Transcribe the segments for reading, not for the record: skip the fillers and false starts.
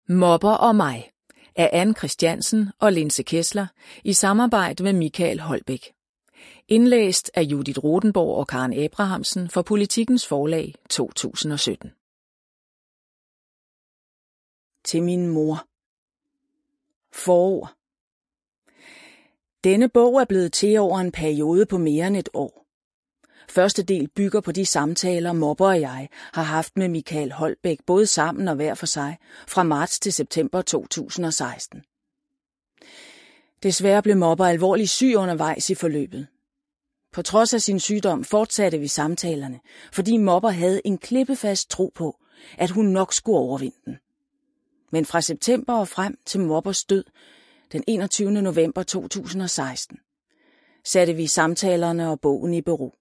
Mobber og mig af Ann Christiansen og Linse Kessler i samarbejde med Michael Holbæk. Indlæst af Judith Rodenborg og Karen Abrahamsen for Politikens Forlag 2017. Til min mor. Forord. Denne bog er blevet til over en periode på mere end et år. Første del bygger på de samtaler, Mobber og jeg har haft med Michael Holbæk, både sammen og hver for sig, fra marts til september 2016. Desværre blev Mobber alvorligt syg undervejs i forløbet. På trods af sin sygdom fortsatte vi samtalerne, fordi Mobber havde en klippefast tro på, at hun nok skulle overvinde den. Men fra september og frem til Mobbers død, den 21. november 2016, satte vi samtalerne og bogen i bero.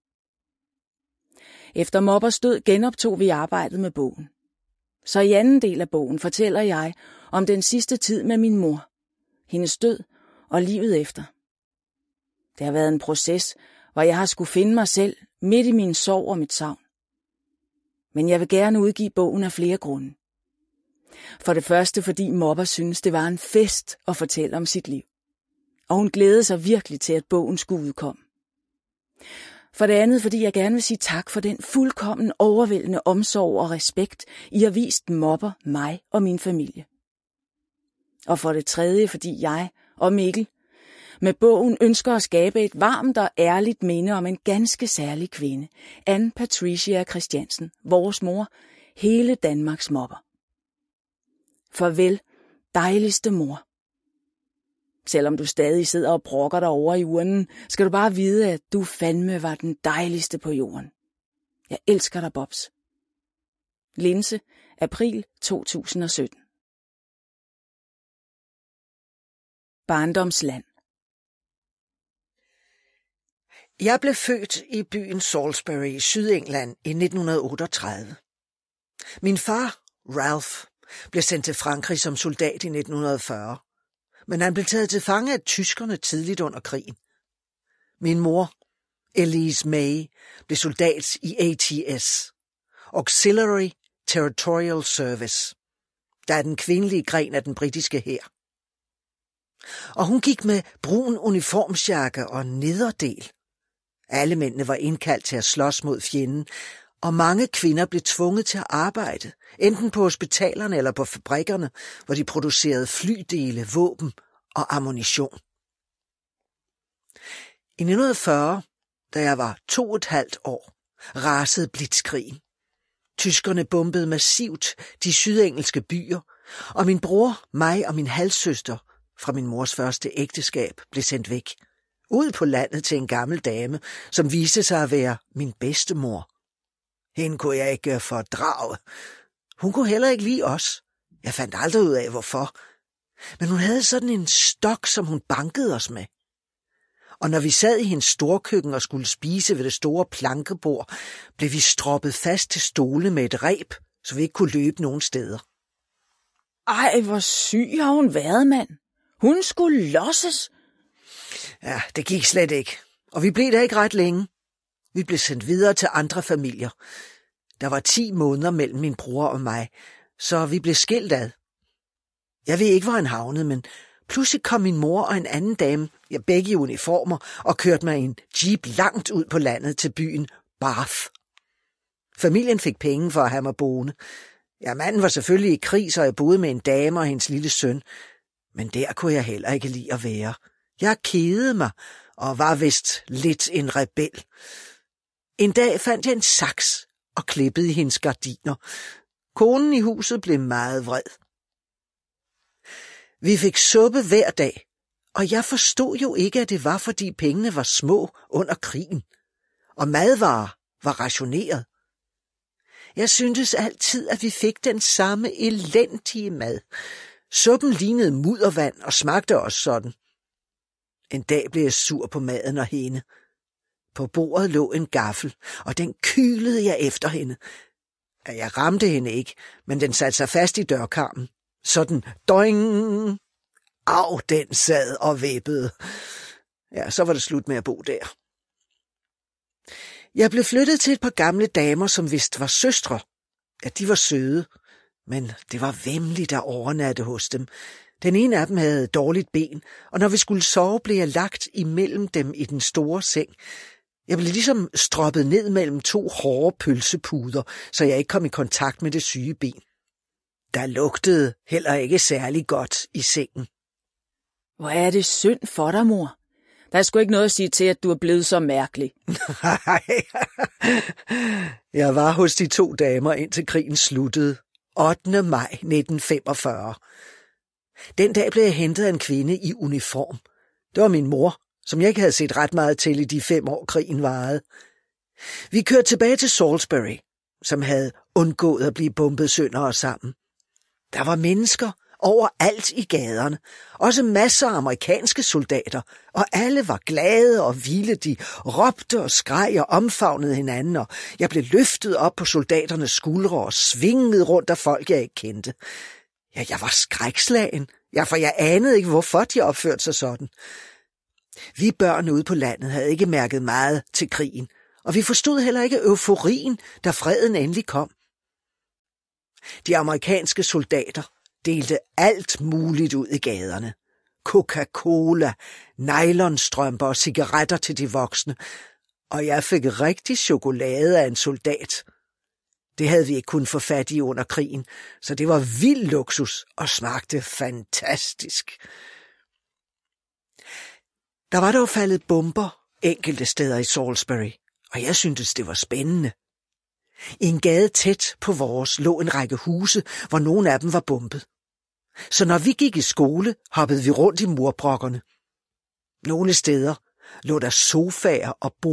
Efter Mobbers død genoptog vi arbejdet med bogen. Så i anden del af bogen fortæller jeg om den sidste tid med min mor, hendes død og livet efter. Det har været en proces, hvor jeg har skulle finde mig selv midt i min sorg og mit savn. Men jeg vil gerne udgive bogen af flere grunde. For det første, fordi Mobber synes, det var en fest at fortælle om sit liv. Og hun glædede sig virkelig til, at bogen skulle udkomme. For det andet, fordi jeg gerne vil sige tak for den fuldkommen overvældende omsorg og respekt, I har vist Mobber, mig og min familie. Og for det tredje, fordi jeg og Mikkel med bogen ønsker at skabe et varmt og ærligt minde om en ganske særlig kvinde, Ann Patricia Christiansen, vores mor, hele Danmarks Mobber. Farvel, dejligste mor. Selvom du stadig sidder og brokker dig over i urnen, skal du bare vide, at du fandme var den dejligste på jorden. Jeg elsker dig, Bobs. Linse, april 2017. Barndomsland. Jeg blev født i byen Salisbury i Sydengland i 1938. Min far, Ralph, blev sendt til Frankrig som soldat i 1940, men han blev taget til fange af tyskerne tidligt under krigen. Min mor, Elise May, blev soldat i ATS, Auxiliary Territorial Service, der er den kvindelige gren af den britiske hær. Og hun gik med brun uniformsjakke og nederdel. Alle mændene var indkaldt til at slås mod fjenden, og mange kvinder blev tvunget til at arbejde, enten på hospitalerne eller på fabrikkerne, hvor de producerede flydele, våben og ammunition. I 1940, da jeg var 2,5 år, rasede blitzkrigen. Tyskerne bombede massivt de sydengelske byer, og min bror, mig og min halvsøster fra min mors første ægteskab blev sendt væk. Ud på landet til en gammel dame, som viste sig at være min bedstemor. Hende kunne jeg ikke fordrage. Hun kunne heller ikke lide os. Jeg fandt aldrig ud af, hvorfor. Men hun havde sådan en stok, som hun bankede os med. Og når vi sad i hendes storkøkken og skulle spise ved det store plankebord, blev vi stroppet fast til stole med et reb, så vi ikke kunne løbe nogen steder. Ej, hvor syg har hun været, mand. Hun skulle losses. Ja, det gik slet ikke. Og vi blev der ikke ret længe. Vi blev sendt videre til andre familier. Der var 10 måneder mellem min bror og mig, så vi blev skilt ad. Jeg ved ikke, hvor han havnede, men pludselig kom min mor og en anden dame, begge i uniformer, og kørte mig i en jeep langt ud på landet til byen Bath. Familien fik penge for at have mig boende. Ja, manden var selvfølgelig i krig, så jeg boede med en dame og hendes lille søn. Men der kunne jeg heller ikke lide at være. Jeg kedede mig og var vist lidt en rebel. En dag fandt jeg en saks og klippede i hendes gardiner. Konen i huset blev meget vred. Vi fik suppe hver dag, og jeg forstod jo ikke, at det var, fordi pengene var små under krigen, og madvarer var rationeret. Jeg syntes altid, at vi fik den samme elendige mad. Suppen lignede muddervand og smagte også sådan. En dag blev jeg sur på maden og hende. På bordet lå en gaffel, og den kylede jeg efter hende. Jeg ramte hende ikke, men den satte sig fast i dørkarmen. Sådan doing. Au, den sad og vippede. Ja, så var det slut med at bo der. Jeg blev flyttet til et par gamle damer, som vist var søstre. Ja, de var søde, Men det var væmmeligt at overnatte hos dem. Den ene af dem havde dårligt ben, og når vi skulle sove, blev jeg lagt imellem dem i den store seng. Jeg blev ligesom stroppet ned mellem 2 hårde pølsepuder, så jeg ikke kom i kontakt med det syge ben. Der lugtede heller ikke særlig godt i sengen. Hvor er det synd for dig, mor. Der er sgu ikke noget at sige til, at du er blevet så mærkelig. Nej, jeg var hos de 2 damer, indtil krigen sluttede. 8. maj 1945. Den dag blev jeg hentet af en kvinde i uniform. Det var min mor, som jeg ikke havde set ret meget til i de 5 år, krigen varede. Vi kørte tilbage til Salisbury, som havde undgået at blive bombet sønder og sammen. Der var mennesker overalt i gaderne, også masser af amerikanske soldater, og alle var glade og vilde. De råbte og skreg og omfavnede hinanden, og jeg blev løftet op på soldaternes skuldre og svinget rundt af folk, jeg ikke kendte. Ja, jeg var skrækslagen, for jeg anede ikke, hvorfor de opførte sig sådan. Vi børn ude på landet havde ikke mærket meget til krigen, og vi forstod heller ikke euforien, da freden endelig kom. De amerikanske soldater delte alt muligt ud i gaderne. Coca-Cola, nylonstrømper og cigaretter til de voksne, og jeg fik rigtig chokolade af en soldat. Det havde vi ikke kunnet få fat i under krigen, så det var vild luksus og smagte fantastisk. Der var dog faldet bomber enkelte steder i Salisbury, og jeg syntes, det var spændende. I en gade tæt på vores lå en række huse, hvor nogle af dem var bombet. Så når vi gik i skole, hoppede vi rundt i murbrokkerne. Nogle steder lå der sofaer og bord.